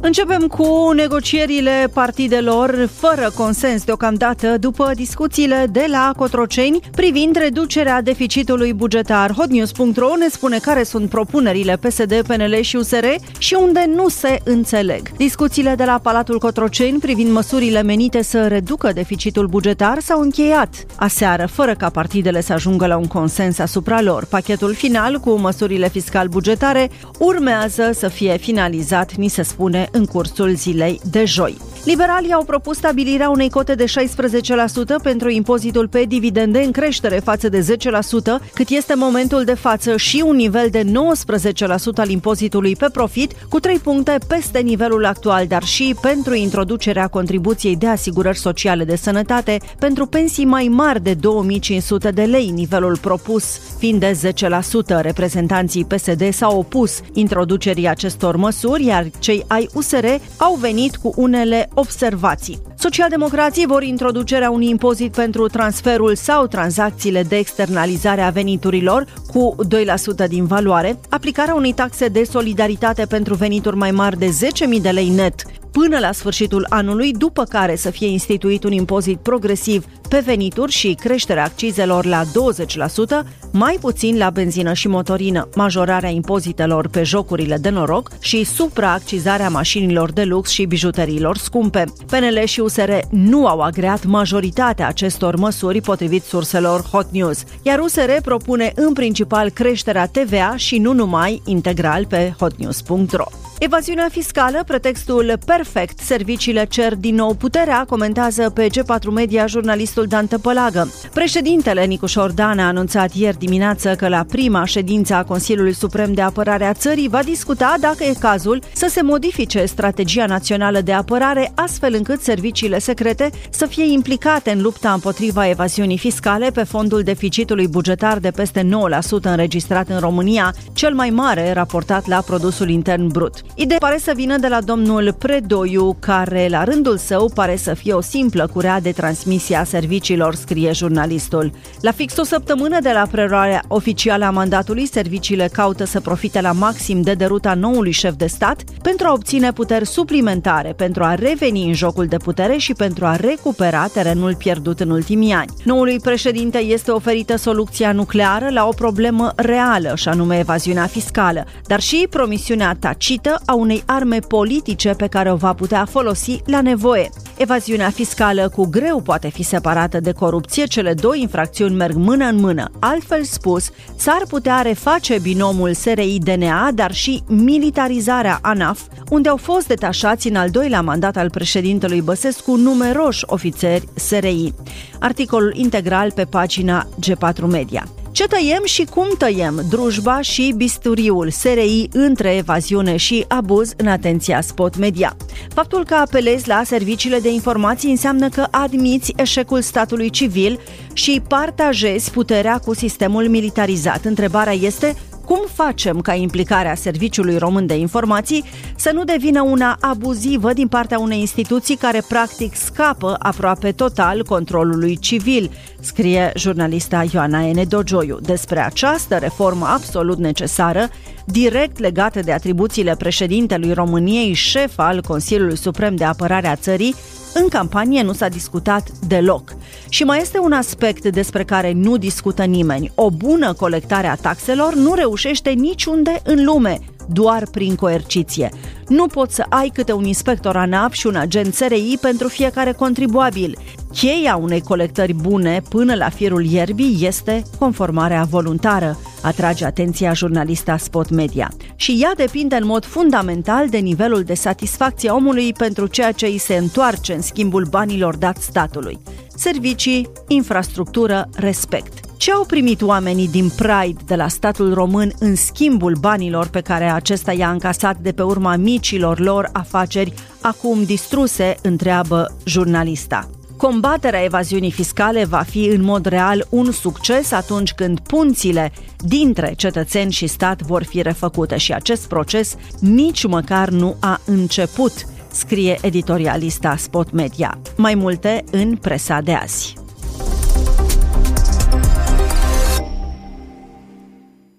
Începem cu negocierile partidelor fără consens deocamdată după discuțiile de la Cotroceni privind reducerea deficitului bugetar. Hotnews.ro ne spune care sunt propunerile PSD, PNL și USR și unde nu se înțeleg. Discuțiile de la Palatul Cotroceni privind măsurile menite să reducă deficitul bugetar s-au încheiat aseară, fără ca partidele să ajungă la un consens asupra lor. Pachetul final cu măsurile fiscal-bugetare urmează să fie finalizat, ni se spune, în cursul zilei de joi. Liberalii au propus stabilirea unei cote de 16% pentru impozitul pe dividende în creștere față de 10%, cât este momentul de față, și un nivel de 19% al impozitului pe profit, cu 3 puncte peste nivelul actual, dar și pentru introducerea contribuției de asigurări sociale de sănătate pentru pensii mai mari de 2500 de lei, nivelul propus fiind de 10%. Reprezentanții PSD s-au opus introducerii acestor măsuri, iar cei ai USR au venit cu unele observații. Socialdemocrații vor introducerea unui impozit pentru transferul sau tranzacțiile de externalizare a veniturilor cu 2% din valoare, aplicarea unei taxe de solidaritate pentru venituri mai mari de 10.000 de lei net până la sfârșitul anului, după care să fie instituit un impozit progresiv pe venituri și creșterea accizelor la 20%, mai puțin la benzină și motorină, majorarea impozitelor pe jocurile de noroc și supraaccizarea mașinilor de lux și bijuteriilor scumpe. PNL și USR nu au agreat majoritatea acestor măsuri, potrivit surselor Hot News, iar USR propune în principal creșterea TVA și nu numai, integral pe hotnews.ro. Evaziunea fiscală, pretextul perfect, serviciile cer din nou puterea, comentează pe G4 Media jurnalistul Dan Tăpălagă. Președintele Nicușor Dan a anunțat ieri dimineață că la prima ședință a Consiliului Suprem de Apărare a țării va discuta dacă e cazul să se modifice strategia națională de apărare, astfel încât serviciile secrete să fie implicate în lupta împotriva evaziunii fiscale pe fondul deficitului bugetar de peste 9% înregistrat în România, cel mai mare raportat la produsul intern brut. Ideea pare să vină de la domnul Predoiu, care la rândul său pare să fie o simplă curea de transmisie a serviciilor, scrie jurnalistul. La fix o săptămână de la preluarea oficială a mandatului, serviciile caută să profite la maxim de deruta noului șef de stat pentru a obține puteri suplimentare, pentru a reveni în jocul de putere și pentru a recupera terenul pierdut în ultimii ani. Noului președinte este oferită soluția nucleară la o problemă reală, și anume evaziunea fiscală, dar și promisiunea tacită a unei arme politice pe care o va putea folosi la nevoie. Evaziunea fiscală cu greu poate fi separată de corupție, cele două infracțiuni merg mână în mână. Altfel spus, s-ar putea reface binomul SRI-DNA, dar și militarizarea ANAF, unde au fost detașați în al doilea mandat al președintelui Băsescu numeroși ofițeri SRI. Articolul integral pe pagina G4 Media. Ce tăiem și cum tăiem? Drujba și bisturiul, SRI între evaziune și abuz în atenția Spot Media. Faptul că apelezi la serviciile de informații înseamnă că admiți eșecul statului civil și partajezi puterea cu sistemul militarizat. Întrebarea este: cum facem ca implicarea Serviciului Român de Informații să nu devină una abuzivă din partea unei instituții care practic scapă aproape total controlului civil, scrie jurnalista Ioana N. Dogioiu. Despre această reformă absolut necesară, direct legată de atribuțiile președintelui României, șef al Consiliului Suprem de Apărare a țării, în campanie nu s-a discutat deloc. Și mai este un aspect despre care nu discută nimeni. O bună colectare a taxelor nu reușește niciunde în lume, doar prin coerciție. Nu poți să ai câte un inspector ANAF și un agent SRI pentru fiecare contribuabil. Cheia unei colectări bune până la firul ierbii este conformarea voluntară, atrage atenția jurnalista Spot Media. Și ea depinde în mod fundamental de nivelul de satisfacție a omului pentru ceea ce îi se întoarce în schimbul banilor dați statului. Servicii, infrastructură, respect. Ce au primit oamenii din Pride de la statul român în schimbul banilor pe care acesta i-a încasat de pe urma micilor lor afaceri, acum distruse, întreabă jurnalista. Combaterea evaziunii fiscale va fi în mod real un succes atunci când punțile dintre cetățeni și stat vor fi refăcute și acest proces nici măcar nu a început, scrie editorialista Spot Media. Mai multe în presa de azi.